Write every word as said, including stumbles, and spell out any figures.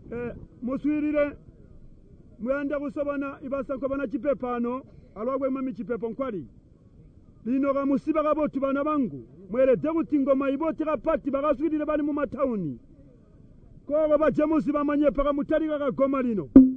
eh muswirire mwanda gusobana ibasa ko bana chipepano alwagwe mami chipepo nkwali lino ga musiba ga botu bana bangu mwelete kuti ngoma iboti ga pati bagaswirire bali mu matauni ko babaje musiba manye paka mutali ga goma lino